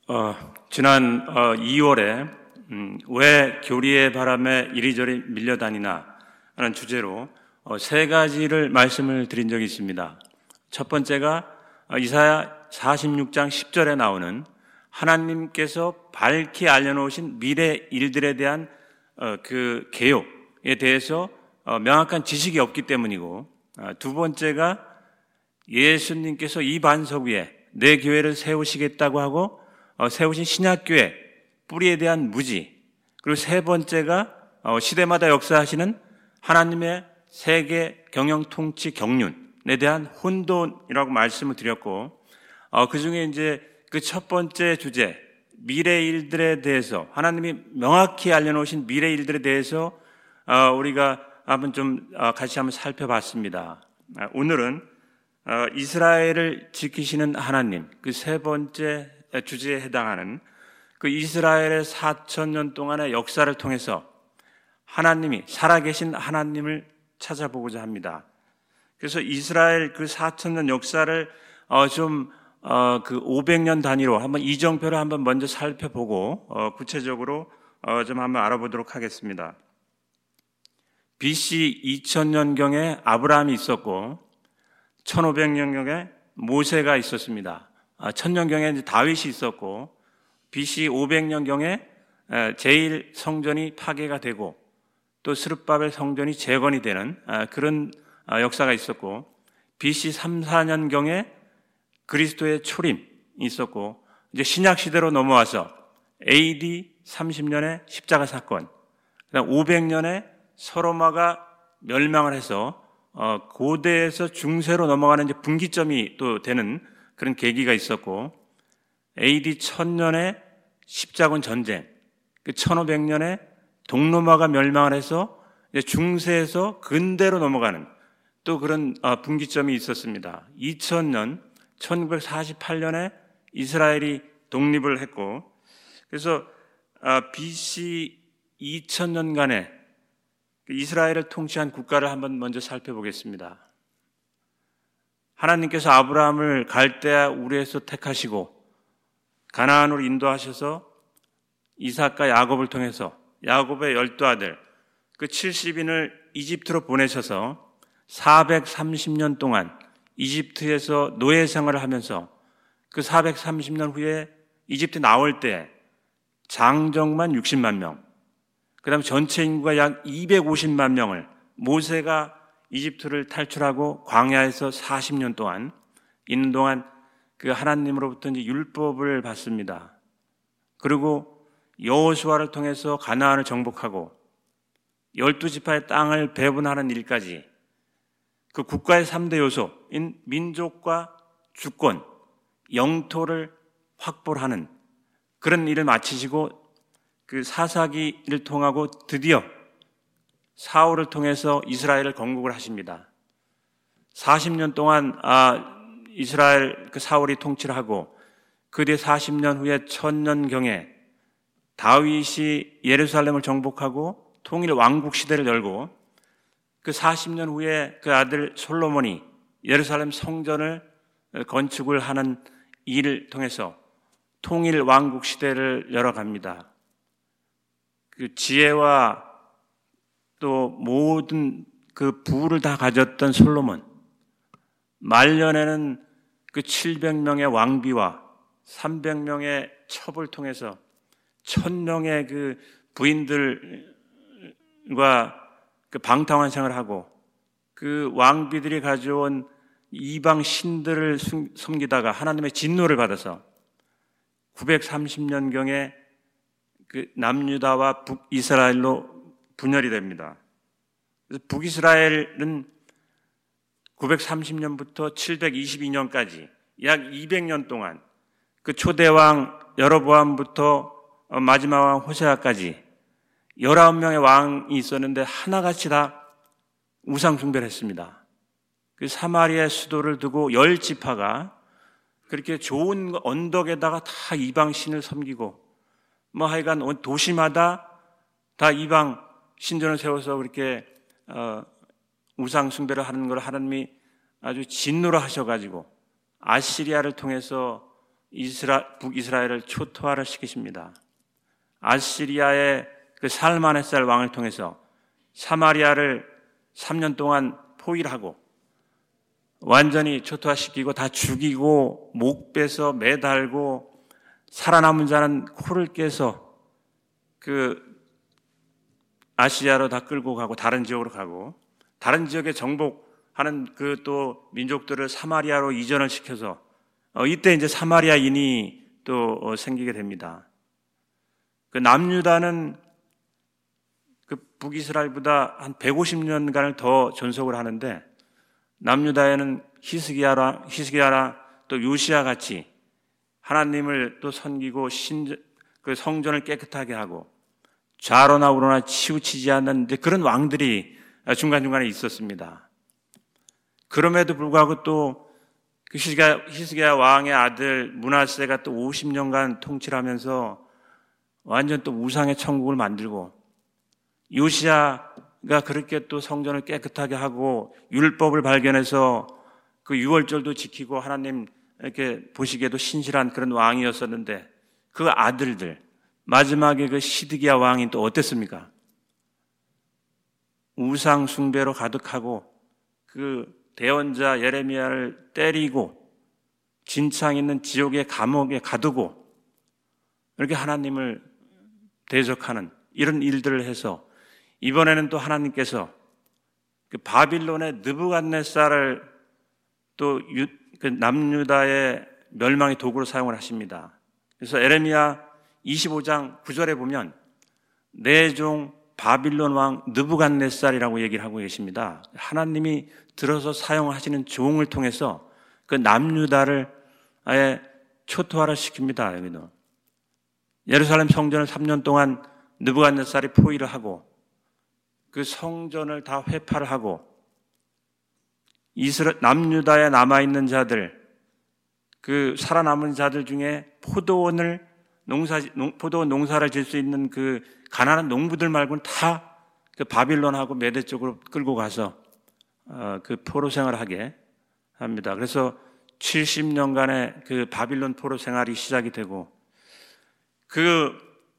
지난 2월에 왜 교리의 바람에 이리저리 밀려다니나 하는 주제로 세 가지를 말씀을 드린 적이 있습니다. 첫 번째가 이사야 46장 10절에 나오는 하나님께서 밝히 알려놓으신 미래 일들에 대한 그 계획에 대해서 명확한 지식이 없기 때문이고, 두 번째가 예수님께서 이 반석 위에 내 교회를 세우시겠다고 하고 세우신 신약교회 뿌리에 대한 무지, 그리고 세 번째가 시대마다 역사하시는 하나님의 세계 경영 통치 경륜에 대한 혼돈이라고 말씀을 드렸고, 그 중에 이제 그 첫 번째 주제, 미래 일들에 대해서, 하나님이 명확히 알려놓으신 미래 일들에 대해서 우리가 같이 한번 살펴봤습니다. 오늘은 이스라엘을 지키시는 하나님, 그 세 번째 주제에 해당하는 그 이스라엘의 4,000년 동안의 역사를 통해서 하나님이, 살아계신 하나님을 찾아보고자 합니다. 그래서 이스라엘 그 4,000년 역사를 그 500년 단위로 한번 이정표를 한번 먼저 살펴보고 구체적으로 좀 한번 알아보도록 하겠습니다. BC 2000년경에 아브라함이 있었고 1500년경에 모세가 있었습니다. 1000년경에 이제 다윗이 있었고 BC 500년경에 제1 성전이 파괴가 되고 또 스룹바벨 성전이 재건이 되는 그런 역사가 있었고, BC 3, 4년경에 그리스도의 초림이 있었고, 이제 신약 시대로 넘어와서 AD 30년에 십자가 사건, 그다음 500년에 서로마가 멸망을 해서 고대에서 중세로 넘어가는 이제 분기점이 또 되는 그런 계기가 있었고, AD 1000년에 십자군 전쟁, 1500년에 동로마가 멸망을 해서 이제 중세에서 근대로 넘어가는 또 그런 분기점이 있었습니다. 2000년, 1948년에 이스라엘이 독립을 했고, 그래서 BC 2000년간의 이스라엘을 통치한 국가를 한번 먼저 살펴보겠습니다. 하나님께서 아브라함을 갈대아 우르에서 택하시고 가나안으로 인도하셔서 이삭과 야곱을 통해서 야곱의 12아들 그 70인을 이집트로 보내셔서 430년 동안 이집트에서 노예 생활을 하면서 그 430년 후에 이집트 나올 때 장정만 60만 명, 그 다음에 전체 인구가 약 250만 명을 모세가 이집트를 탈출하고 광야에서 40년 동안 있는 동안 그 하나님으로부터 이제 율법을 받습니다. 그리고 여호수아를 통해서 가나안을 정복하고 12지파의 땅을 배분하는 일까지 그 국가의 3대 요소인 민족과 주권, 영토를 확보를 하는 그런 일을 마치시고 그 사사기를 통하고 드디어 사울을 통해서 이스라엘을 건국을 하십니다. 40년 동안 이스라엘 그 사울이 통치를 하고 그 뒤에 40년 후에 1000년경에 다윗이 예루살렘을 정복하고 통일 왕국 시대를 열고 그 40년 후에 그 아들 솔로몬이 예루살렘 성전을 건축을 하는 일을 통해서 통일 왕국 시대를 열어갑니다. 그 지혜와 또 모든 그 부를 다 가졌던 솔로몬, 말년에는 그 700명의 왕비와 300명의 첩을 통해서 1000명의 그 부인들과 그 방탕환생을 하고 그 왕비들이 가져온 이방 신들을 섬기다가 하나님의 진노를 받아서 930년경에 그 남유다와 북이스라엘로 분열이 됩니다. 그래서 북이스라엘은 930년부터 722년까지 약 200년 동안 그 초대왕 여로보암부터 마지막 왕 호세아까지 19명의 왕이 있었는데 하나같이 다 우상 숭배를 했습니다. 그 사마리아의 수도를 두고 10지파가 그렇게 좋은 언덕에다가 다 이방 신을 섬기고 하여간 도시마다 다 이방 신전을 세워서 그렇게 우상 숭배를 하는 걸 하나님이 아주 진노를 하셔가지고 아시리아를 통해서 북이스라엘을 초토화를 시키십니다. 아시리아의 그 살마네살 왕을 통해서 사마리아를 3년 동안 포위하고 완전히 초토화시키고 다 죽이고 목 빼서 매달고 살아남은 자는 코를 깨서 그 아시아로 다 끌고 가고 다른 지역으로 가고 다른 지역에 정복하는 그 또 민족들을 사마리아로 이전을 시켜서 이때 이제 사마리아인이 또 생기게 됩니다. 그 남유다는 그 북이스라엘보다 한 150년간을 더 존속을 하는데 남유다에는 히스기야랑 또 요시야 같이 하나님을 또 섬기고 그 성전을 깨끗하게 하고 좌로나 우로나 치우치지 않는 그런 왕들이 중간중간에 있었습니다. 그럼에도 불구하고 또 그 히스기야 왕의 아들 므낫세가 또 50년간 통치를 하면서 완전 또 우상의 천국을 만들고 요시야가 그렇게 또 성전을 깨끗하게 하고 율법을 발견해서 그 유월절도 지키고 하나님 이렇게 보시기에도 신실한 그런 왕이었었는데 그 아들들 마지막에 그 시드기야 왕이 또 어땠습니까? 우상 숭배로 가득하고 그 대언자 예레미야를 때리고 진창 있는 지옥의 감옥에 가두고 이렇게 하나님을 대적하는 이런 일들을 해서 이번에는 또 하나님께서 그 바빌론의 느부갓네살을 또 그 남유다의 멸망의 도구로 사용을 하십니다. 그래서 에레미야 25장 9절에 보면 내 종 바빌론 왕 느부갓네살이라고 얘기를 하고 계십니다. 하나님이 들어서 사용하시는 종을 통해서 그 남유다를 아예 초토화를 시킵니다. 여기는 예루살렘 성전을 3년 동안 느부갓네살이 포위를 하고 그 성전을 다 회파를 하고 남유다에 남아있는 자들, 그 살아남은 자들 중에 포도원 농사를 질 수 있는 그 가난한 농부들 말고는 다 그 바빌론하고 메대 쪽으로 끌고 가서 그 포로 생활을 하게 합니다. 그래서 70년간의 그 바빌론 포로 생활이 시작이 되고 그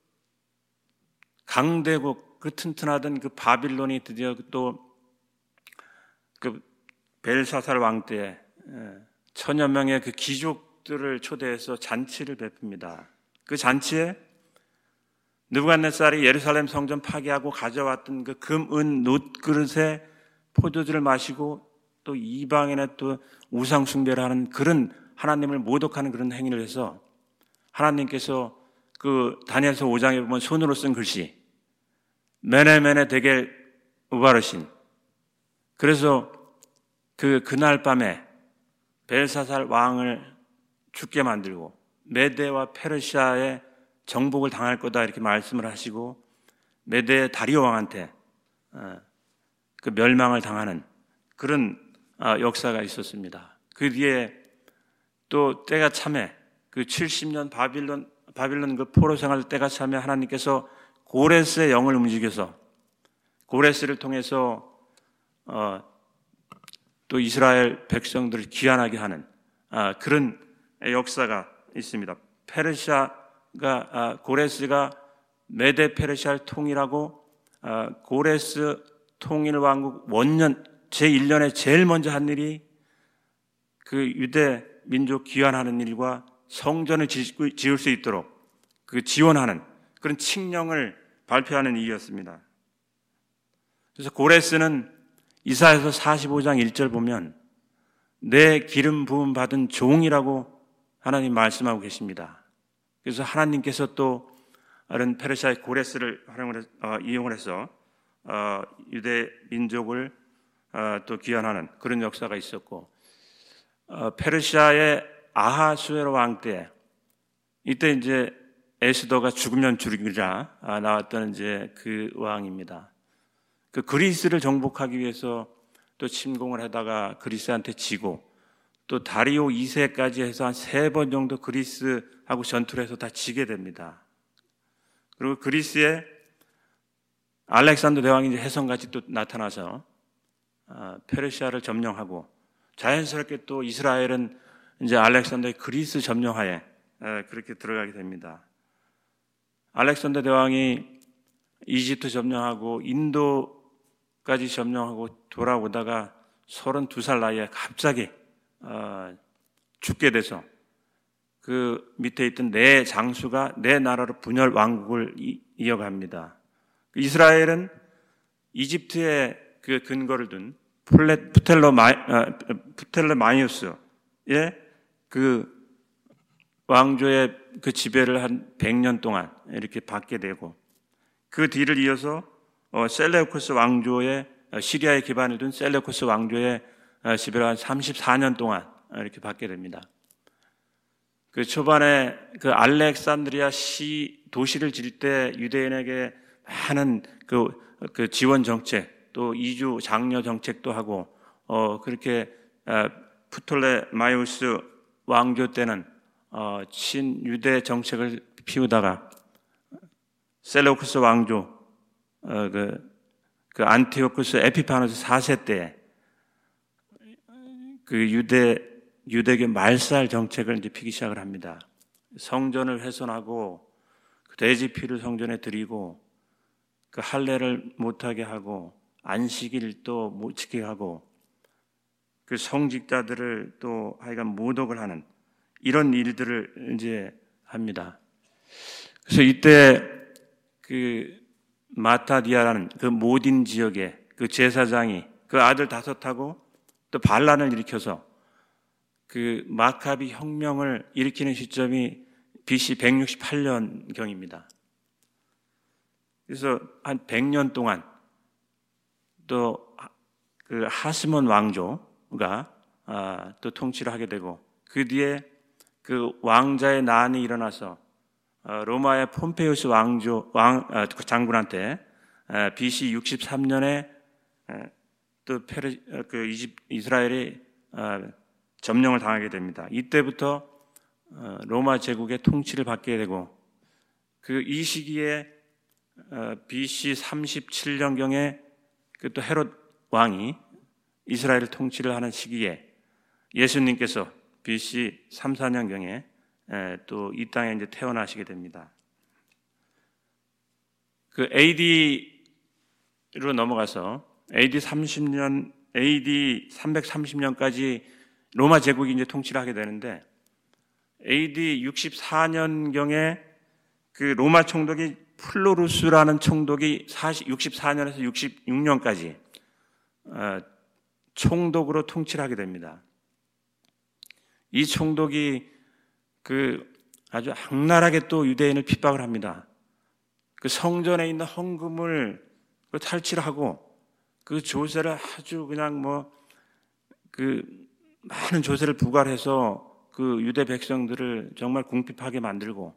강대국, 그 튼튼하던 그 바빌론이 드디어 또 그 벨사살 왕 때 천여 명의 그 귀족들을 초대해서 잔치를 베풉니다. 그 잔치에 느부갓네살이 예루살렘 성전 파괴하고 가져왔던 그 금, 은, 놋 그릇에 포도주를 마시고 또 이방인의 또 우상 숭배를 하는 그런 하나님을 모독하는 그런 행위를 해서 하나님께서 그 다니엘서 5장에 보면 손으로 쓴 글씨 메네 데겔 우바르신 그래서 그날 밤에 벨사살 왕을 죽게 만들고 메대와 페르시아의 정복을 당할 거다 이렇게 말씀을 하시고 메대 다리오 왕한테 그 멸망을 당하는 그런 역사가 있었습니다. 그 뒤에 또 때가 참에 그 70년 바빌론 그 포로 생활 때가 참에 하나님께서 고레스의 영을 움직여서 고레스를 통해서 또 이스라엘 백성들을 귀환하게 하는 그런 역사가 있습니다. 고레스가 메데 페르시아를 통일하고 고레스 통일 왕국 원년 제1년에 제일 먼저 한 일이 그 유대 민족 귀환하는 일과 성전을 지을 수 있도록 그 지원하는 그런 칙령을 발표하는 일이었습니다. 그래서 고레스는 이사야서 45장 1절 보면 내 기름 부음 받은 종이라고 하나님 말씀하고 계십니다. 그래서 하나님께서 또 다른 페르시아의 고레스를 이용을 해서 유대 민족을 또 귀환하는 그런 역사가 있었고 페르시아의 아하수에로 왕 때 이때 이제 에스더가 죽으면 죽이자 나왔던 이제 그 왕입니다. 그 그리스를 정복하기 위해서 또 침공을 하다가 그리스한테 지고 또 다리오 2세까지 해서 한 3번 정도 그리스하고 전투를 해서 다 지게 됩니다. 그리고 그리스에 알렉산더 대왕이 이제 혜성같이 또 나타나서 페르시아를 점령하고 자연스럽게 또 이스라엘은 이제 알렉산더의 그리스 점령하에 그렇게 들어가게 됩니다. 알렉산더 대왕이 이집트 점령하고 인도까지 점령하고 돌아오다가 32살 나이에 갑자기 죽게 돼서 그 밑에 있던 네 장수가 네 나라로 분열 왕국을 이어갑니다. 이스라엘은 이집트의 그 근거를 둔 프텔레마이오스의 그 왕조의 그 지배를 한 100년 동안 이렇게 받게 되고, 그 뒤를 이어서 셀레우코스 왕조의 시리아에 기반을 둔 셀레우코스 왕조의 지배를 한 34년 동안 이렇게 받게 됩니다. 그 초반에 그 알렉산드리아 도시를 지을 때 유대인에게 많은 그 지원 정책, 또 이주 장려 정책도 하고, 그렇게 프톨레마이오스 왕조 때는 친유대 정책을 피우다가 셀레우코스 왕조 그 안티오쿠스 에피파노스 4세 때 그 유대교 말살 정책을 이제 피기 시작을 합니다. 성전을 훼손하고 그 돼지 피를 성전에 드리고 그 할례를 못하게 하고 안식일 또 못 지키게 하고 그 성직자들을 또 하여간 모독을 하는 이런 일들을 이제 합니다. 그래서 이때 그 마타디아라는 그 모딘 지역의 그 제사장이 그 아들 5하고 또 반란을 일으켜서 그 마카비 혁명을 일으키는 시점이 BC 168년경입니다. 그래서 한 100년 동안 또 그 하스몬 왕조가 또 통치를 하게 되고, 그 뒤에 그 왕자의 난이 일어나서 로마의 폼페이우스 장군한테 BC 63년에 또 이스라엘이 점령을 당하게 됩니다. 이때부터 로마 제국의 통치를 받게 되고, 이 시기에 BC 37년경에 그 또 헤롯 왕이 이스라엘을 통치를 하는 시기에 예수님께서 BC 3, 4년경에 또 이 땅에 이제 태어나시게 됩니다. 그 AD로 넘어가서 AD 330년까지 로마 제국이 이제 통치를 하게 되는데, AD 64년경에 그 로마 총독이 플로루스라는 총독이 64년에서 66년까지 총독으로 통치를 하게 됩니다. 이 총독이 그 아주 악랄하게 또 유대인을 핍박을 합니다. 그 성전에 있는 헌금을 탈취하고 그 조세를 아주 그냥 그 많은 조세를 부과해서 그 유대 백성들을 정말 궁핍하게 만들고,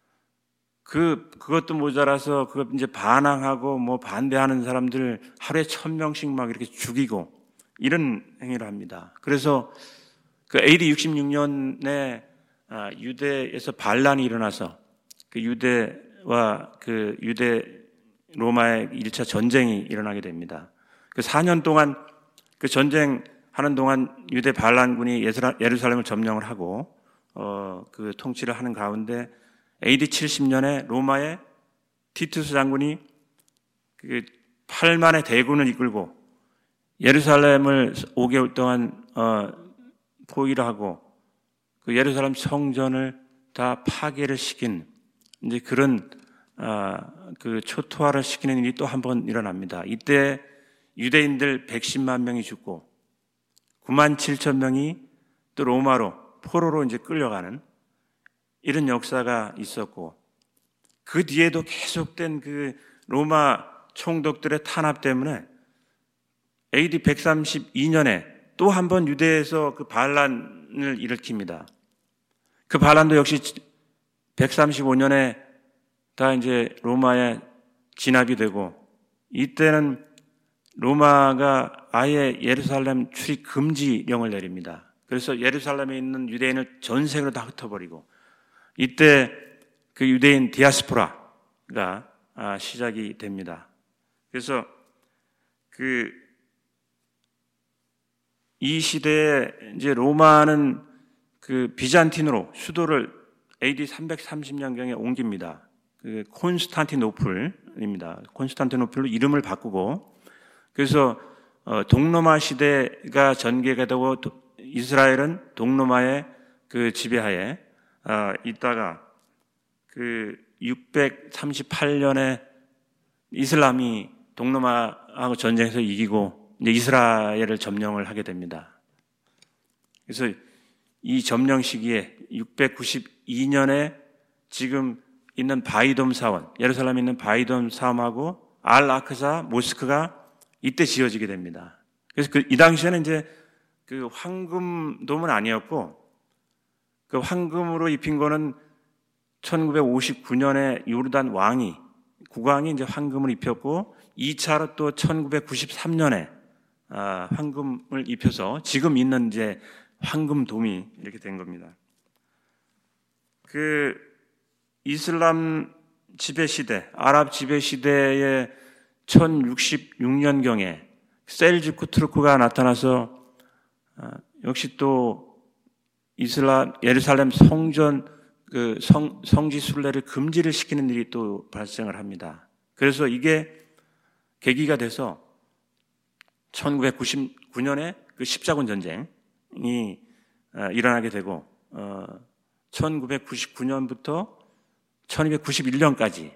그것도 모자라서 그거 이제 반항하고 반대하는 사람들 하루에 1000명씩 막 이렇게 죽이고 이런 행위를 합니다. 그래서 그 AD 66년에 유대에서 반란이 일어나서 그 유대와 그 유대 로마의 1차 전쟁이 일어나게 됩니다. 그 4년 동안 그 전쟁하는 동안 유대 반란군이 예루살렘을 점령을 하고 그 통치를 하는 가운데 AD 70년에 로마의 티투스 장군이 그 8만의 대군을 이끌고 예루살렘을 5개월 동안 포위를 하고 그 예루살렘 성전을 다 파괴를 시킨 이제 그런 그 초토화를 시키는 일이 또 한 번 일어납니다. 이때 유대인들 110만 명이 죽고 9만 7천 명이 또 로마로 포로로 이제 끌려가는 이런 역사가 있었고, 그 뒤에도 계속된 그 로마 총독들의 탄압 때문에 AD 132년에 또 한 번 유대에서 그 반란을 일으킵니다. 그 반란도 역시 135년에 다 이제 로마에 진압이 되고, 이때는 로마가 아예 예루살렘 출입 금지령을 내립니다. 그래서 예루살렘에 있는 유대인을 전 세계로 다 흩어버리고, 이때 그 유대인 디아스포라가 시작이 됩니다. 그래서 이 시대에 이제 로마는 그 비잔틴으로 수도를 AD 330년경에 옮깁니다. 그 콘스탄티노플입니다. 콘스탄티노플로 이름을 바꾸고, 그래서 동로마 시대가 전개가 되고 이스라엘은 동로마의 그 지배하에 있다가 그 638년에 이슬람이 동로마하고 전쟁에서 이기고 이제 이스라엘을 점령을 하게 됩니다. 그래서 이 점령 시기에 692년에 지금 있는 바이돔 사원, 예루살렘에 있는 바이돔 사원하고 알-아크사 모스크가 이때 지어지게 됩니다. 그래서 이 당시에는 이제 그 황금돔은 아니었고, 그 황금으로 입힌 거는 1959년에 요르단 왕이, 국왕이 이제 황금을 입혔고, 2차로 또 1993년에 황금을 입혀서 지금 있는 이제 황금돔이 이렇게 된 겁니다. 그 이슬람 지배 시대, 아랍 지배 시대의 1066년경에 셀주크 투르크가 나타나서 역시 또 예루살렘 성전 그 성지 순례를 금지를 시키는 일이 또 발생을 합니다. 그래서 이게 계기가 돼서 1999년에 그 십자군 전쟁이 일어나게 되고 1999년부터 1291년까지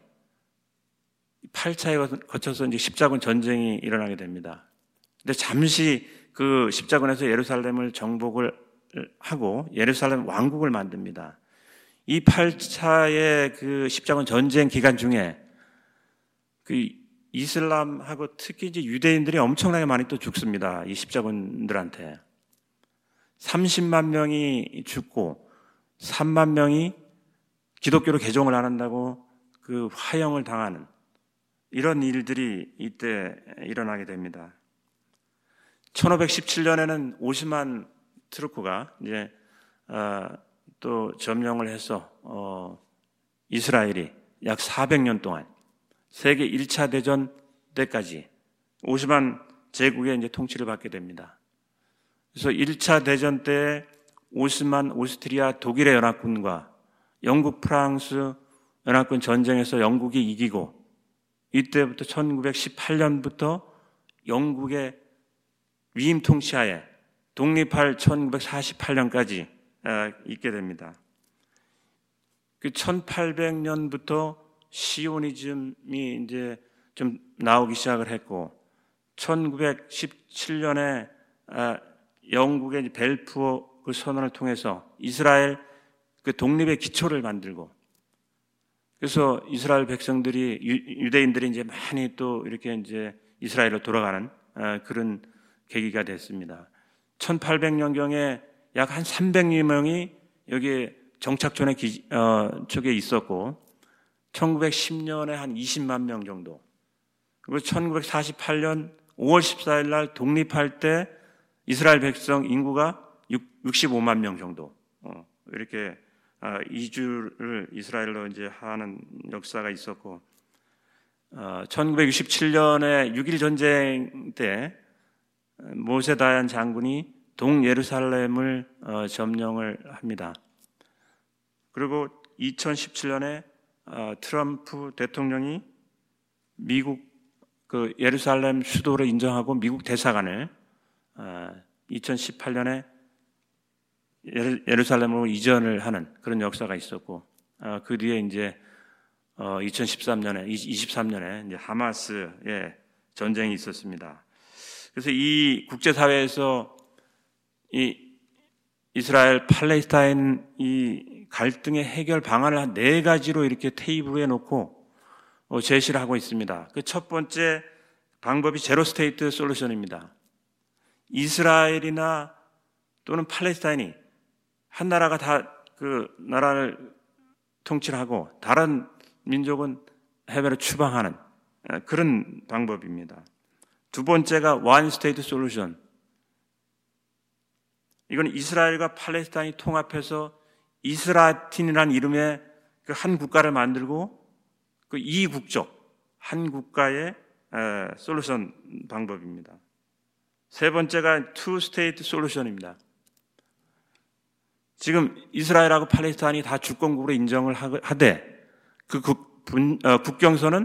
8차에 거쳐서 이제 십자군 전쟁이 일어나게 됩니다. 근데 잠시 그 십자군에서 예루살렘을 정복을 하고 예루살렘 왕국을 만듭니다. 이 8차의 그 십자군 전쟁 기간 중에 그 이슬람하고 특히 이제 유대인들이 엄청나게 많이 또 죽습니다. 이 십자군들한테. 30만 명이 죽고 3만 명이 기독교로 개종을 안 한다고 그 화형을 당하는 이런 일들이 이때 일어나게 됩니다. 1517년에는 오스만 투르크가 이제 또 점령을 해서 이스라엘이 약 400년 동안 세계 1차 대전 때까지 오스만 제국의 이제 통치를 받게 됩니다. 그래서 1차 대전 때 오스만 오스트리아 독일의 연합군과 영국 프랑스 연합군 전쟁에서 영국이 이기고 이때부터 1918년부터 영국의 위임 통치하에 독립할 1948년까지 있게 됩니다. 그 1800년부터 시오니즘이 이제 좀 나오기 시작을 했고 1917년에 영국의 벨푸어 그 선언을 통해서 이스라엘 그 독립의 기초를 만들고 그래서 이스라엘 백성들이 유대인들이 이제 많이 또 이렇게 이제 이스라엘로 돌아가는 그런 계기가 됐습니다. 1800년경에 약 한 300명이 여기에 정착촌의 쪽에 있었고 1910년에 한 20만 명 정도 그리고 1948년 5월 14일 날 독립할 때 이스라엘 백성 인구가 65만 명 정도 이렇게 이주를 이스라엘로 이제 하는 역사가 있었고 1967년에 6.1 전쟁 때 모세 다얀 장군이 동예루살렘을 점령을 합니다. 그리고 2017년에 트럼프 대통령이 미국 그 예루살렘 수도를 인정하고 미국 대사관을 2018년에 예루살렘으로 이전을 하는 그런 역사가 있었고 그 뒤에 이제 23년에 이제 하마스의 전쟁이 있었습니다. 그래서 이 국제사회에서 이 이스라엘 팔레스타인 이 갈등의 해결 방안을 한 4가지로 이렇게 테이블 위에 놓고 제시를 하고 있습니다. 그 첫 번째 방법이 제로 스테이트 솔루션입니다. 이스라엘이나 또는 팔레스타인이 한 나라가 다 그 나라를 통치를 하고 다른 민족은 해외로 추방하는 그런 방법입니다. 두 번째가 원 스테이트 솔루션. 이건 이스라엘과 팔레스타인이 통합해서 이스라틴이라는 이름의 그 한 국가를 만들고 그 이국적 한 국가의 솔루션 방법입니다. 세 번째가 투 스테이트 솔루션입니다. 지금 이스라엘하고 팔레스타인이 다 주권국으로 인정을 하되 그 국경선은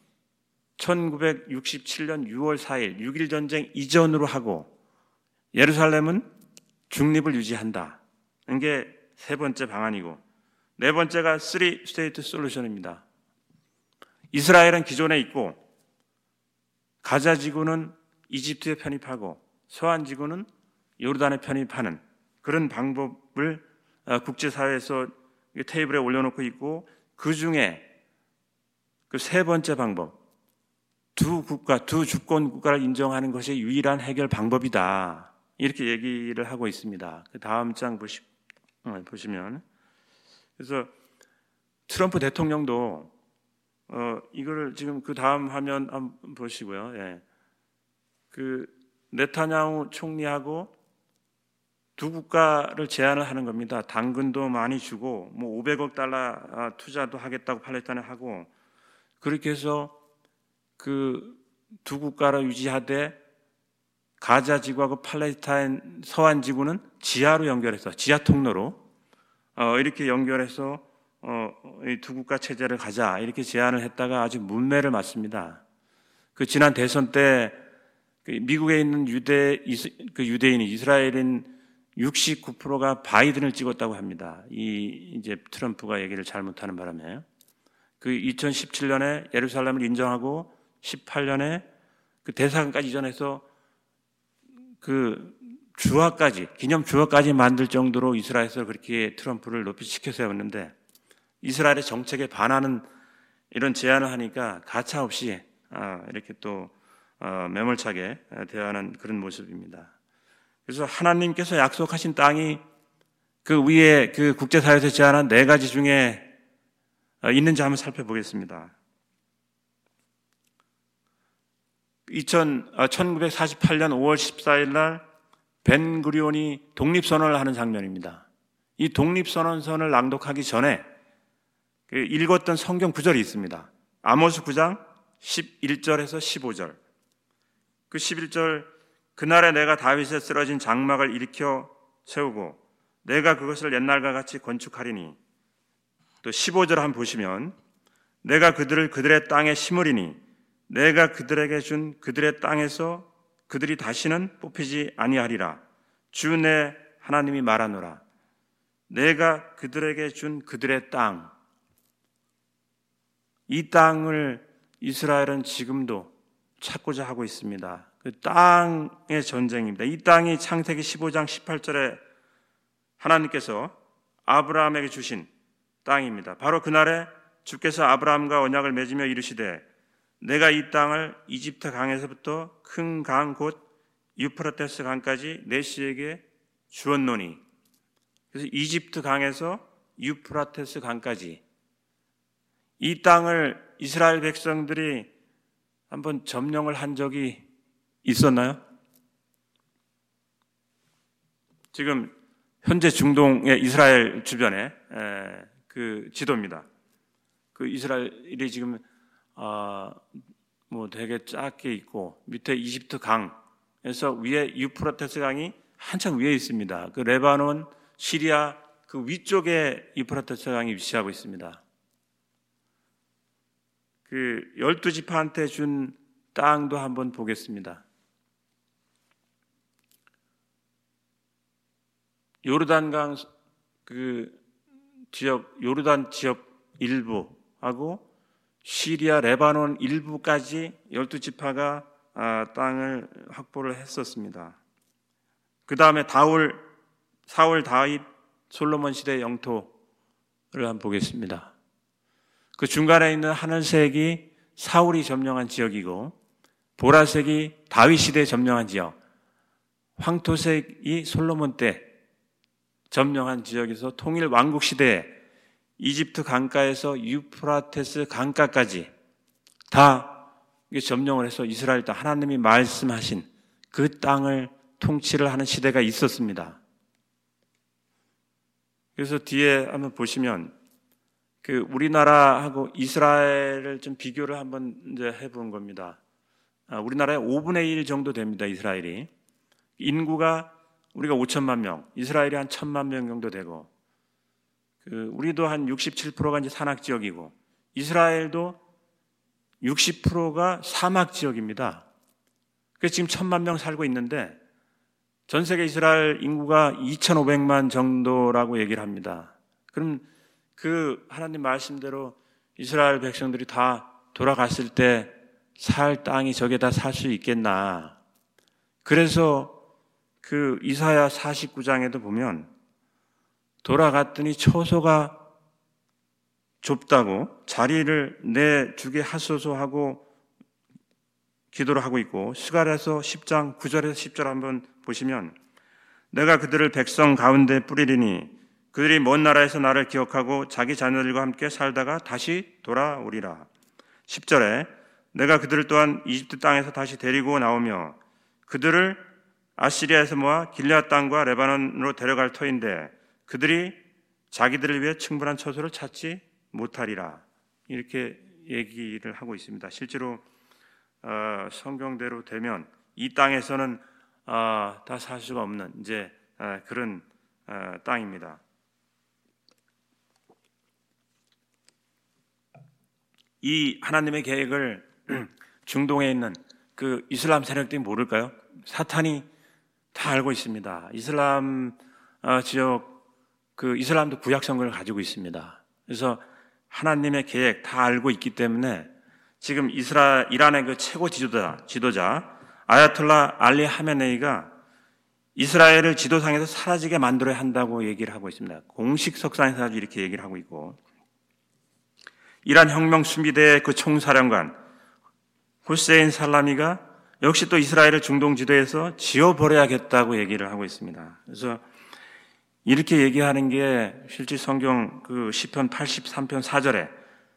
1967년 6월 4일 6.1 전쟁 이전으로 하고 예루살렘은 중립을 유지한다. 이게 세 번째 방안이고, 네 번째가 3스테이트 솔루션입니다. 이스라엘은 기존에 있고 가자 지구는 이집트에 편입하고 서한 지구는 요르단에 편입하는 그런 방법을 국제사회에서 테이블에 올려놓고 있고, 그 중에 그 세 번째 방법, 두 주권 국가를 인정하는 것이 유일한 해결 방법이다. 이렇게 얘기를 하고 있습니다. 그 다음 장 보시면, 그래서 트럼프 대통령도 이거를 지금 그 다음 화면 한번 보시고요. 예. 그 네타냐후 총리하고 두 국가를 제안을 하는 겁니다. 당근도 많이 주고 뭐 500억 달러 투자도 하겠다고 팔레스타인에 하고, 그렇게 해서 그 두 국가를 유지하되 가자 지구하고 팔레스타인 서한 지구는 지하로 연결해서 지하 통로로 이렇게 연결해서 이 두 국가 체제를 가자 이렇게 제안을 했다가 아주 문매를 맞습니다. 그 지난 대선 때 미국에 있는 유대인이 이스라엘인 69%가 바이든을 찍었다고 합니다. 이제 트럼프가 얘기를 잘못하는 바람에 그 2017년에 예루살렘을 인정하고 18년에 그 대사관까지 이전해서 그 주화까지 기념 주화까지 만들 정도로 이스라엘에서 그렇게 트럼프를 높이 치켜 세웠는데, 이스라엘의 정책에 반하는 이런 제안을 하니까 가차없이 이렇게 또 매몰차게 대하는 그런 모습입니다. 그래서 하나님께서 약속하신 땅이 그 위에 그 국제사회에서 제안한 네 가지 중에 있는지 한번 살펴보겠습니다. 1948년 5월 14일 날 벤구리온이 독립선언을 하는 장면입니다. 이 독립선언서를 낭독하기 전에 읽었던 성경 구절이 있습니다. 아모스 9장 11절에서 15절. 그 11절, 그날에 내가 다윗에 쓰러진 장막을 일으켜 세우고 내가 그것을 옛날과 같이 건축하리니. 또 15절 한번 보시면, 내가 그들을 그들의 땅에 심으리니 내가 그들에게 준 그들의 땅에서 그들이 다시는 뽑히지 아니하리라. 주 내 하나님이 말하노라. 내가 그들에게 준 그들의 땅, 이 땅을 이스라엘은 지금도 찾고자 하고 있습니다. 그 땅의 전쟁입니다. 이 땅이 창세기 15장 18절에 하나님께서 아브라함에게 주신 땅입니다. 바로 그날에 주께서 아브라함과 언약을 맺으며 이르시되 내가 이 땅을 이집트 강에서부터 큰 강 곧 유프라테스 강까지 내 씨에게 주었노니. 그래서 이집트 강에서 유프라테스 강까지 이 땅을 이스라엘 백성들이 한번 점령을 한 적이 있었나요? 지금 현재 중동의 이스라엘 주변에 그 지도입니다. 그 이스라엘이 지금 뭐 되게 작게 있고 밑에 이집트 강에서 위에 유프라테스 강이 한참 위에 있습니다. 그 레바논, 시리아 그 위쪽에 유프라테스 강이 위치하고 있습니다. 그 12지파한테 준 땅도 한번 보겠습니다. 요르단강 그 지역, 요르단 지역 일부하고 시리아, 레바논 일부까지 12지파가 땅을 확보를 했었습니다. 그 다음에 사울, 다윗, 솔로몬 시대 영토를 한번 보겠습니다. 그 중간에 있는 하늘색이 사울이 점령한 지역이고, 보라색이 다윗 시대에 점령한 지역, 황토색이 솔로몬 때 점령한 지역에서 통일 왕국 시대에 이집트 강가에서 유프라테스 강가까지 다 점령을 해서 이스라엘 땅, 하나님이 말씀하신 그 땅을 통치를 하는 시대가 있었습니다. 그래서 뒤에 한번 보시면 그 우리나라하고 이스라엘을 좀 비교를 한번 이제 해본 겁니다. 우리나라의 5분의 1 정도 됩니다. 이스라엘이. 인구가 우리가 5천만 명, 이스라엘이 한 1,000만 명 정도 되고, 우리도 한 67%가 이제 산악 지역이고, 이스라엘도 60%가 사막 지역입니다. 그래서 지금 1,000만 명 살고 있는데, 전 세계 이스라엘 인구가 2,500만 정도라고 얘기를 합니다. 그럼 그 하나님 말씀대로 이스라엘 백성들이 다 돌아갔을 때 살 땅이 저게 다 살 수 있겠나. 그래서 그 이사야 49장에도 보면 돌아갔더니 처소가 좁다고 자리를 내주게 하소서 하고 기도를 하고 있고, 스가랴서 10장 9절에서 10절 한번 보시면 내가 그들을 백성 가운데 뿌리리니 그들이 먼 나라에서 나를 기억하고 자기 자녀들과 함께 살다가 다시 돌아오리라. 10절에 내가 그들을 또한 이집트 땅에서 다시 데리고 나오며 그들을 아시리아에서 모아 길앗 땅과 레바논으로 데려갈 터인데 그들이 자기들을 위해 충분한 처소를 찾지 못하리라. 이렇게 얘기를 하고 있습니다. 실제로 성경대로 되면 이 땅에서는 다 살 수가 없는 이제 그런 땅입니다. 이 하나님의 계획을 중동에 있는 그 이슬람 세력들이 모를까요? 사탄이 다 알고 있습니다. 이슬람 지역, 그 이슬람도 구약 성경을 가지고 있습니다. 그래서 하나님의 계획 다 알고 있기 때문에 지금 이란의 그 최고 지도자 아야톨라 알리 하메네이가 이스라엘을 지도상에서 사라지게 만들어야 한다고 얘기를 하고 있습니다. 공식 석상에서 아주 이렇게 얘기를 하고 있고, 이란 혁명 수비대의 그 총사령관 후세인 살라미가 역시 또 이스라엘을 중동 지도에서 지워버려야겠다고 얘기를 하고 있습니다. 그래서 이렇게 얘기하는 게 실제 성경 그 시편 83편 4절에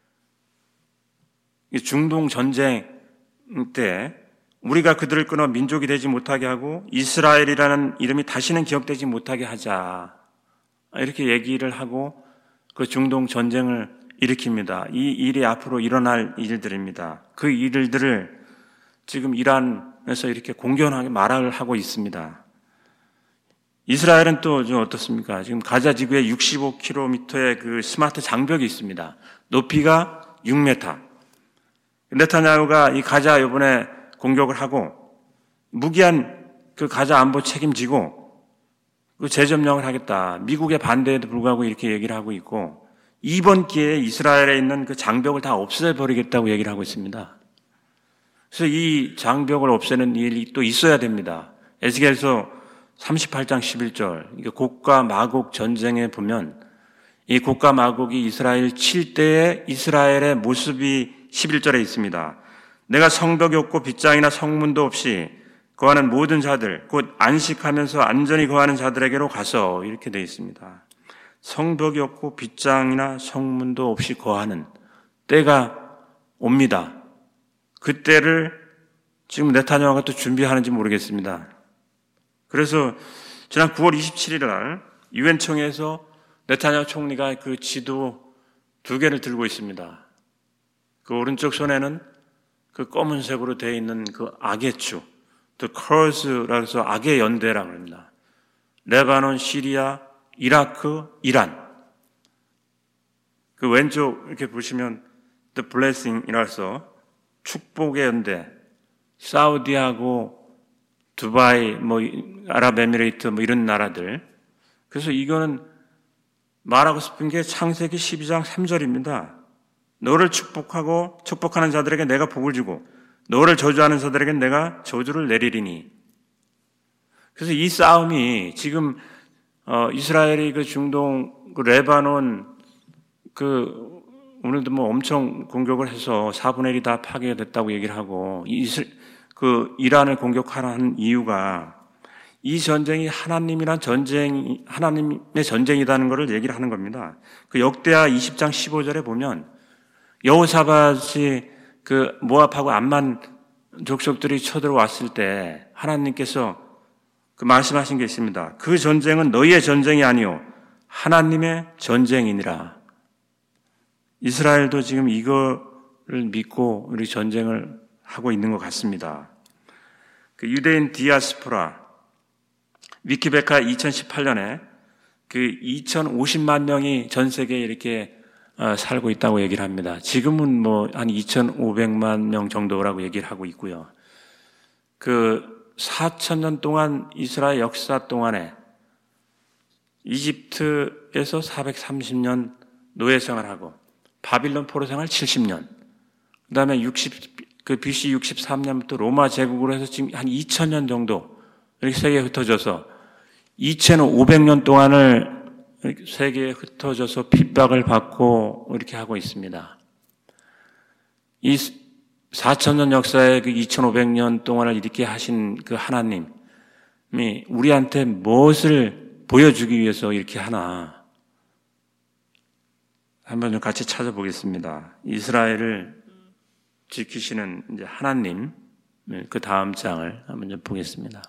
중동 전쟁 때 우리가 그들을 끊어 민족이 되지 못하게 하고 이스라엘이라는 이름이 다시는 기억되지 못하게 하자, 이렇게 얘기를 하고 그 중동 전쟁을 일으킵니다. 이 일이 앞으로 일어날 일들입니다. 그 일들을 지금 이란에서 이렇게 공견하게 말을 하고 있습니다. 이스라엘은 또 좀 어떻습니까? 지금 가자 지구에 65km의 그 스마트 장벽이 있습니다. 높이가 6m. 네타냐후가 이 가자 이번에 공격을 하고 무기한 그 가자 안보 책임지고 그 재점령을 하겠다. 미국의 반대에도 불구하고 이렇게 얘기를 하고 있고, 이번 기회에 이스라엘에 있는 그 장벽을 다 없애버리겠다고 얘기를 하고 있습니다. 그래서 이 장벽을 없애는 일이 또 있어야 됩니다. 에스겔서 38장 11절, 곡과 마곡 전쟁에 보면 이 곡과 마곡이 이스라엘 칠 때의 이스라엘의 모습이 11절에 있습니다. 내가 성벽이 없고 빗장이나 성문도 없이 거하는 모든 자들, 곧 안식하면서 안전히 거하는 자들에게로 가서, 이렇게 되어 있습니다. 성벽이 없고 빗장이나 성문도 없이 거하는 때가 옵니다. 그 때를 지금 네타냐후가 또 준비하는지 모르겠습니다. 그래서 지난 9월 27일 날 유엔 총회에서 네타냐후 총리가 그 지도 2개를 들고 있습니다. 그 오른쪽 손에는 그 검은색으로 되어 있는 그 악의 주, The Curs라고 해서 악의 연대라고 합니다. 레바논, 시리아, 이라크, 이란. 그 왼쪽 이렇게 보시면 The Blessing이라고 해서 축복의 연대, 사우디하고 두바이, 아랍에미레이트 이런 나라들. 그래서 이거는 말하고 싶은 게 창세기 12장 3절입니다. 너를 축복하고 축복하는 자들에게 내가 복을 주고 너를 저주하는 자들에게 내가 저주를 내리리니. 그래서 이 싸움이 지금 이스라엘이 그 중동, 그 레바논, 오늘도 엄청 공격을 해서 4분의 1이 다 파괴됐다고 얘기를 하고, 이란을 공격하는 이유가 이 전쟁이 하나님의 전쟁이라는 것을 얘기를 하는 겁니다. 그 역대하 20장 15절에 보면 여호사밧이 그 모압하고 암만 족속들이 쳐들어왔을 때 하나님께서 그 말씀하신 게 있습니다. 그 전쟁은 너희의 전쟁이 아니요 하나님의 전쟁이니라. 이스라엘도 지금 이거를 믿고 우리 전쟁을 하고 있는 것 같습니다. 그 유대인 디아스포라, 위키베카 2018년에 그 2,050만 명이 전 세계에 이렇게 살고 있다고 얘기를 합니다. 지금은 뭐 한 2,500만 명 정도라고 얘기를 하고 있고요. 그 4,000년 동안 이스라엘 역사 동안에 이집트에서 430년 노예 생활하고 바빌론 포로 생활 70년, 그 다음에 BC 63년부터 로마 제국으로 해서 지금 한 2,000년 정도 이렇게 세계에 흩어져서 2,500년 동안을 세계에 흩어져서 핍박을 받고 이렇게 하고 있습니다. 이 4,000년 역사의 그 2,500년 동안을 이렇게 하신 그 하나님이 우리한테 무엇을 보여주기 위해서 이렇게 하나 한번 좀 같이 찾아보겠습니다. 이스라엘을 지키시는 이제 하나님, 그 다음 장을 한번 좀 보겠습니다.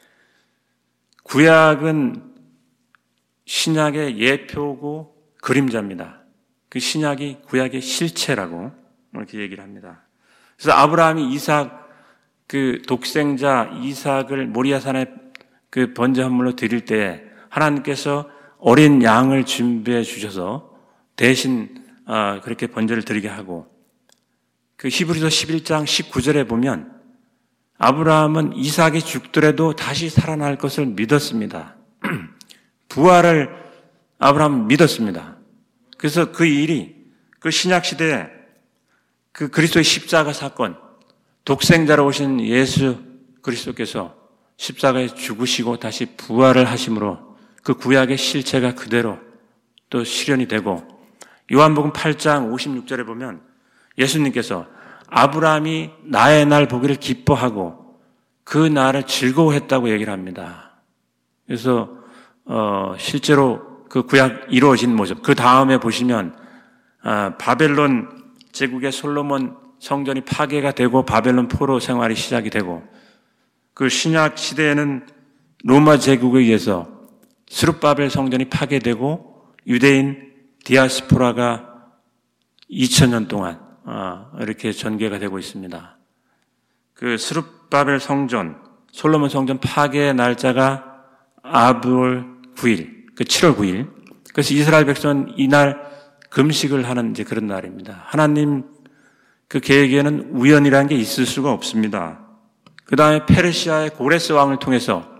구약은 신약의 예표고 그림자입니다. 그 신약이 구약의 실체라고 이렇게 얘기를 합니다. 그래서 아브라함이 이삭, 그 독생자 이삭을 모리아산에 그 번제 헌물로 드릴 때 하나님께서 어린 양을 준비해 주셔서 대신 그렇게 번제를 드리게 하고, 그 히브리서 11장 19절에 보면 아브라함은 이삭이 죽더라도 다시 살아날 것을 믿었습니다. 부활을 아브라함은 믿었습니다. 그래서 그 일이 그 신약 시대에 그 그리스도의 십자가 사건, 독생자로 오신 예수 그리스도께서 십자가에 죽으시고 다시 부활을 하심으로 그 구약의 실체가 그대로 또 실현이 되고, 요한복음 8장 56절에 보면 예수님께서 아브라함이 나의 날 보기를 기뻐하고 그 날을 즐거워했다고 얘기를 합니다. 그래서 실제로 그 구약 이루어진 모습, 그 다음에 보시면 바벨론 제국의 솔로몬 성전이 파괴가 되고 바벨론 포로 생활이 시작이 되고, 그 신약 시대에는 로마 제국에 의해서 스룹바벨 성전이 파괴되고 유대인 디아스포라가 2000년 동안 이렇게 전개가 되고 있습니다. 그 스룹바벨 성전, 솔로몬 성전 파괴 날짜가 아브월 9일, 그 7월 9일. 그래서 이스라엘 백성은 이날 금식을 하는 이제 그런 날입니다. 하나님 그 계획에는 우연이라는 게 있을 수가 없습니다. 그 다음에 페르시아의 고레스 왕을 통해서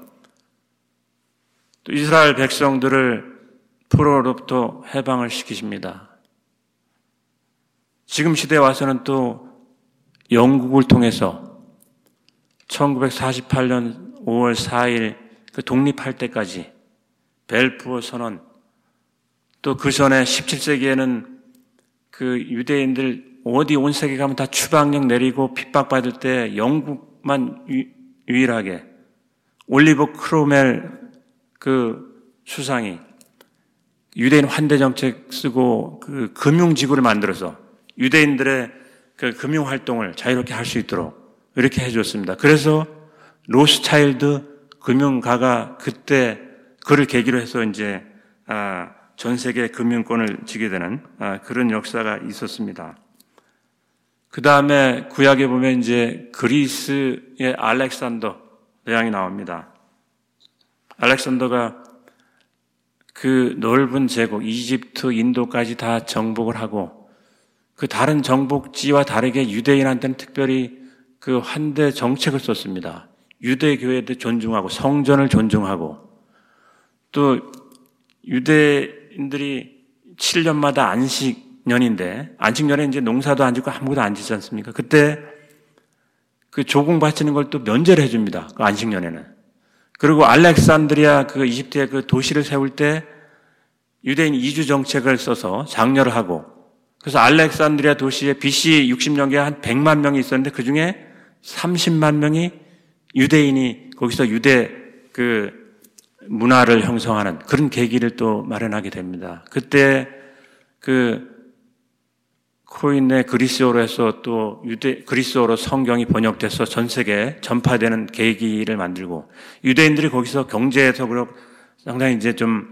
또 이스라엘 백성들을 포로로부터 해방을 시키십니다. 지금 시대에 와서는 또 영국을 통해서 1948년 5월 4일 그 독립할 때까지 벨푸어 선언, 또 그 전에 17세기에는 그 유대인들 어디 온 세계 가면 다 추방령 내리고 핍박받을 때 영국만 유일하게 올리버 크로멜 그 수상이 유대인 환대 정책 쓰고 그 금융지구를 만들어서 유대인들의 그 금융 활동을 자유롭게 할 수 있도록 이렇게 해줬습니다. 그래서 로스차일드 금융가가 그때 그를 계기로 해서 이제 전 세계 금융권을 쥐게 되는 그런 역사가 있었습니다. 그 다음에 구약에 보면 이제 그리스의 알렉산더 대왕이 나옵니다. 알렉산더가 그 넓은 제국, 이집트, 인도까지 다 정복을 하고, 그 다른 정복지와 다르게 유대인한테는 특별히 그 환대 정책을 썼습니다. 유대교회도 존중하고 성전을 존중하고, 또 유대인들이 7년마다 안식년인데, 안식년에 이제 농사도 안 짓고 아무것도 안 짓지 않습니까? 그때 그 조공 바치는 걸 또 면제를 해줍니다. 그 안식년에는. 그리고 알렉산드리아 그 이집트의 그 도시를 세울 때 유대인 이주 정책을 써서 장려를 하고, 그래서 알렉산드리아 도시에 BC 60년경에 한 100만 명이 있었는데 그 중에 30만 명이 유대인이 거기서 유대 그 문화를 형성하는 그런 계기를 또 마련하게 됩니다. 그때 그 코인의 그리스어로 해서 또 그리스어로 성경이 번역돼서 전 세계에 전파되는 계기를 만들고, 유대인들이 거기서 경제적으로 상당히 이제 좀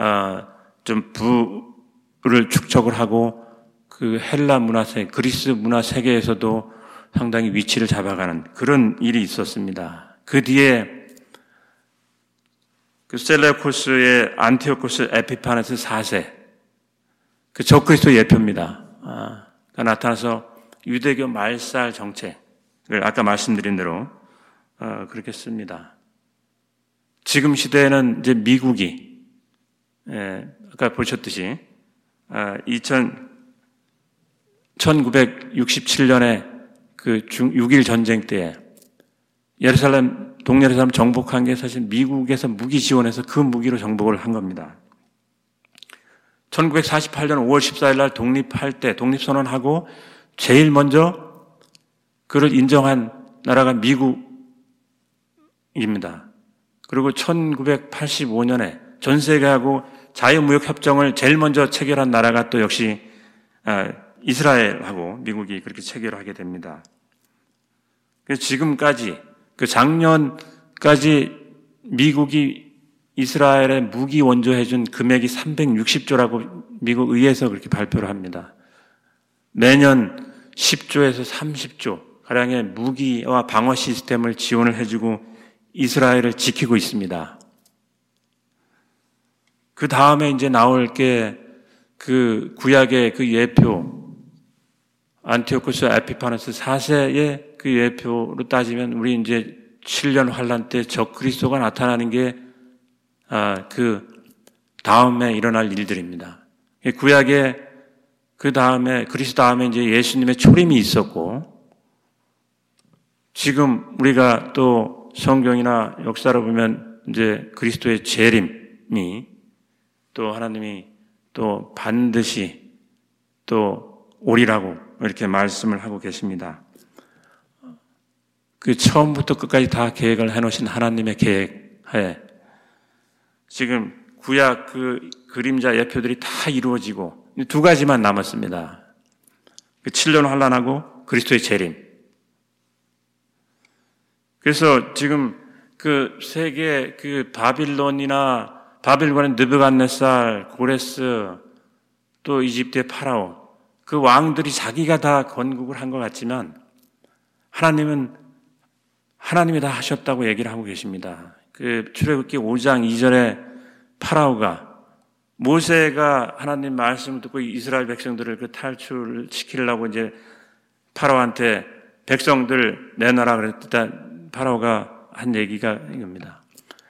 부를 축적을 하고, 그 헬라 문화 세계, 그리스 문화 세계에서도 상당히 위치를 잡아가는 그런 일이 있었습니다. 그 뒤에 그 셀레우코스의 안티오코스 에피파네스 4세, 그 적그리스도 예표입니다. 나타나서 유대교 말살 정책을 아까 말씀드린 대로 그렇게 씁니다. 지금 시대에는 이제 미국이 아까 보셨듯이 1967년에 그 6.1 전쟁 때 동예루살렘 정복한 게 사실 미국에서 무기 지원해서 그 무기로 정복을 한 겁니다. 1948년 5월 14일 날 독립할 때 독립선언하고 제일 먼저 그를 인정한 나라가 미국입니다. 그리고 1985년에 전 세계하고 자유무역협정을 제일 먼저 체결한 나라가 또 역시 이스라엘하고 미국이 그렇게 체결하게 됩니다. 그래서 지금까지 그 작년까지 미국이 이스라엘에 무기 원조해준 금액이 360조라고 미국 의회에서 그렇게 발표를 합니다. 매년 10조에서 30조 가량의 무기와 방어 시스템을 지원을 해주고 이스라엘을 지키고 있습니다. 그 다음에 이제 나올 게 그 구약의 그 예표 안티오코스 에피파네스 4세의 그 예표로 따지면 우리 이제 7년 환란 때 적그리스도가 나타나는 게 그 다음에 일어날 일들입니다. 구약의 그 다음에 그리스도 다음에 이제 예수님의 초림이 있었고 지금 우리가 또 성경이나 역사를 보면 이제 그리스도의 재림이 또 하나님이 또 반드시 또 오리라고 이렇게 말씀을 하고 계십니다. 그 처음부터 끝까지 다 계획을 해놓으신 하나님의 계획하에 지금 구약 그 그림자 예표들이 다 이루어지고 두 가지만 남았습니다. 그 7년 환란하고 그리스도의 재림. 그래서 지금 그 세계 그 바빌론의 느부갓네살, 고레스, 또 이집트의 파라오, 그 왕들이 자기가 다 건국을 한 것 같지만 하나님이 다 하셨다고 얘기를 하고 계십니다. 그 출애굽기 5장 2절에 파라오가 모세가 하나님 말씀을 듣고 이스라엘 백성들을 그 탈출시키려고 이제 파라오한테 백성들 내놔라 그랬다. 파라오가 한 얘기가 이겁니다.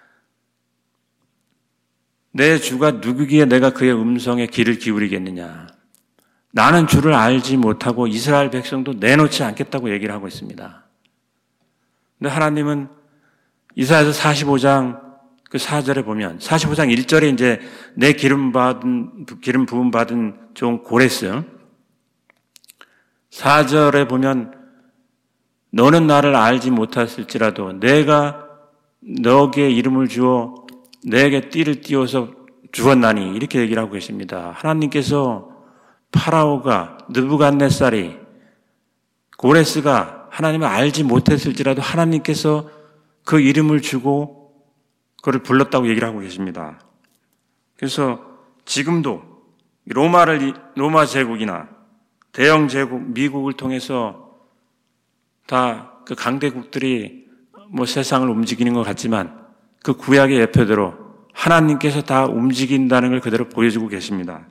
내 주가 누구기에 내가 그의 음성에 귀를 기울이겠느냐. 나는 주를 알지 못하고 이스라엘 백성도 내놓지 않겠다고 얘기를 하고 있습니다. 근데 하나님은 이사야서 45장 그 4절에 보면 45장 1절에 이제 내 기름 부음 받은 종 고레스 4절에 보면 너는 나를 알지 못했을지라도 내가 너에게 이름을 주어 내게 띠를 띄워서 주었나니 이렇게 얘기를 하고 계십니다. 하나님께서 파라오가 느부갓네살이 고레스가 하나님을 알지 못했을지라도 하나님께서 그 이름을 주고 그를 불렀다고 얘기를 하고 계십니다. 그래서 지금도 로마 제국이나 대영 제국 미국을 통해서 다 그 강대국들이 뭐 세상을 움직이는 것 같지만 그 구약의 예표대로 하나님께서 다 움직인다는 걸 그대로 보여주고 계십니다.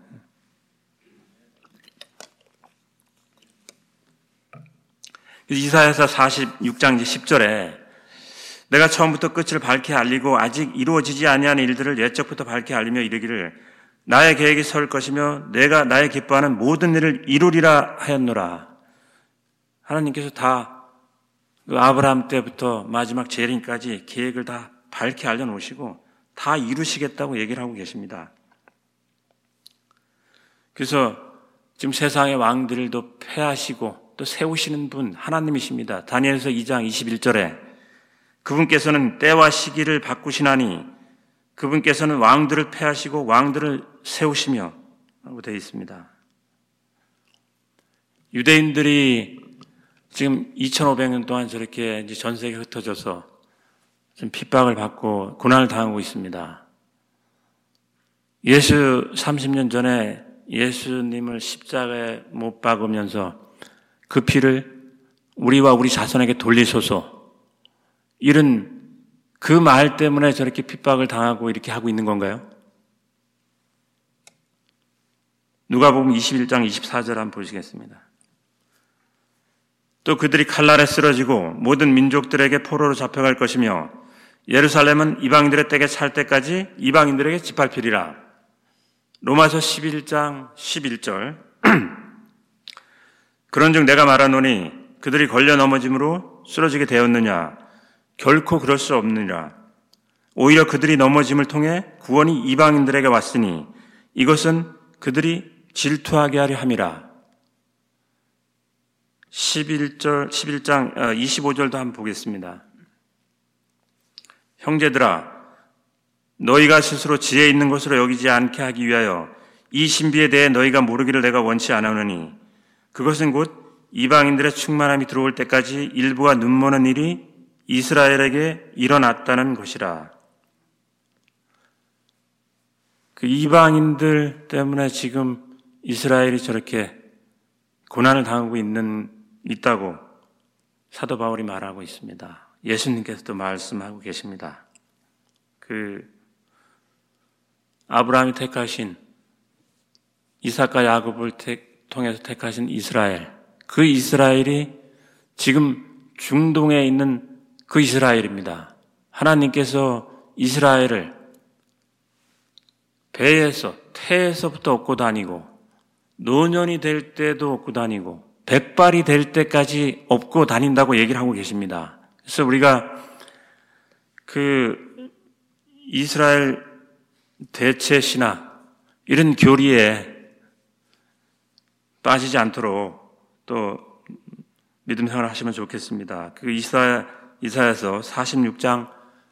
이사야서 46장 10절에 내가 처음부터 끝을 밝히 알리고 아직 이루어지지 아니한 일들을 옛적부터 밝히 알리며 이르기를 나의 계획이 설 것이며 내가 나의 기뻐하는 모든 일을 이루리라 하였노라. 하나님께서 다 그 아브라함 때부터 마지막 재림까지 계획을 다 밝히 알려놓으시고 다 이루시겠다고 얘기를 하고 계십니다. 그래서 지금 세상의 왕들도 패하시고 또 세우시는 분 하나님이십니다. 다니엘서 2장 21절에 그분께서는 때와 시기를 바꾸시나니 그분께서는 왕들을 패하시고 왕들을 세우시며 라고 되어 있습니다. 유대인들이 지금 2500년 동안 저렇게 이제 전 세계에 흩어져서 좀 핍박을 받고 고난을 당하고 있습니다. 예수 30년 전에 예수님을 십자가에 못 박으면서 그 피를 우리와 우리 자손에게 돌리소서 이런 그 말 때문에 저렇게 핍박을 당하고 이렇게 하고 있는 건가요? 누가복음 21장 24절 한번 보시겠습니다. 또 그들이 칼날에 쓰러지고 모든 민족들에게 포로로 잡혀갈 것이며 예루살렘은 이방인들의 떼게 찰 때까지 이방인들에게 짓밟히리라. 로마서 11장 11절 그런즉 내가 말하노니 그들이 걸려 넘어짐으로 쓰러지게 되었느냐? 결코 그럴 수 없느니라. 오히려 그들이 넘어짐을 통해 구원이 이방인들에게 왔으니 이것은 그들이 질투하게 하려 함이라. 11장 25절도 한번 보겠습니다. 형제들아, 너희가 스스로 지혜 있는 것으로 여기지 않게 하기 위하여 이 신비에 대해 너희가 모르기를 내가 원치 않으노니 그것은 곧 이방인들의 충만함이 들어올 때까지 일부가 눈머는 일이 이스라엘에게 일어났다는 것이라. 그 이방인들 때문에 지금 이스라엘이 저렇게 고난을 당하고 있다고 사도 바울이 말하고 있습니다. 예수님께서도 말씀하고 계십니다. 아브라함이 택하신 이삭과 야곱을 통해서 택하신 이스라엘, 그 이스라엘이 지금 중동에 있는 그 이스라엘입니다. 하나님께서 이스라엘을 태에서부터 업고 다니고 노년이 될 때도 업고 다니고 백발이 될 때까지 업고 다닌다고 얘기를 하고 계십니다. 그래서 우리가 이스라엘 대체 신학 이런 교리에 빠지지 않도록 또 믿음 생활을 하시면 좋겠습니다. 이사야서 46장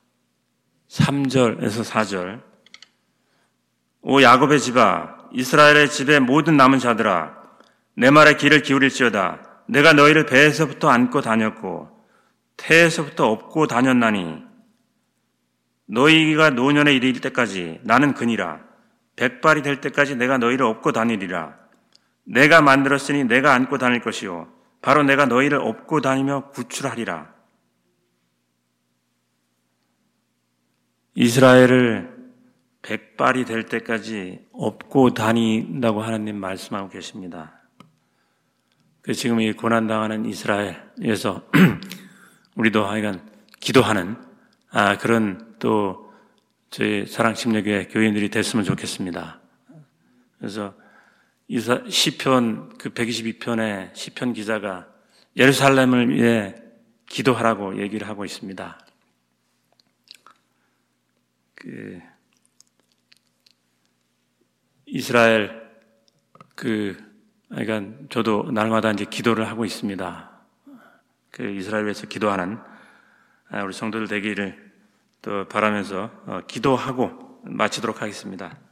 3절에서 4절 오 야곱의 집아 이스라엘의 집의 모든 남은 자들아 내 말에 귀를 기울일지어다. 내가 너희를 배에서부터 안고 다녔고 태에서부터 업고 다녔나니 너희가 노년에 이를 때까지 나는 그니라. 백발이 될 때까지 내가 너희를 업고 다니리라. 내가 만들었으니 내가 안고 다닐 것이요 바로 내가 너희를 업고 다니며 구출하리라. 이스라엘을 백발이 될 때까지 업고 다닌다고 하나님 말씀하고 계십니다. 지금 이 고난당하는 이스라엘에서 우리도 하여간 기도하는 그런 또 저희 사랑침례교회 교인들이 됐으면 좋겠습니다. 그래서 시편 122편의 시편 기자가 예루살렘을 위해 기도하라고 얘기를 하고 있습니다. 이스라엘 그러니까 저도 날마다 이제 기도를 하고 있습니다. 이스라엘 위해서 기도하는 우리 성도들 되기를 또 바라면서 기도하고 마치도록 하겠습니다.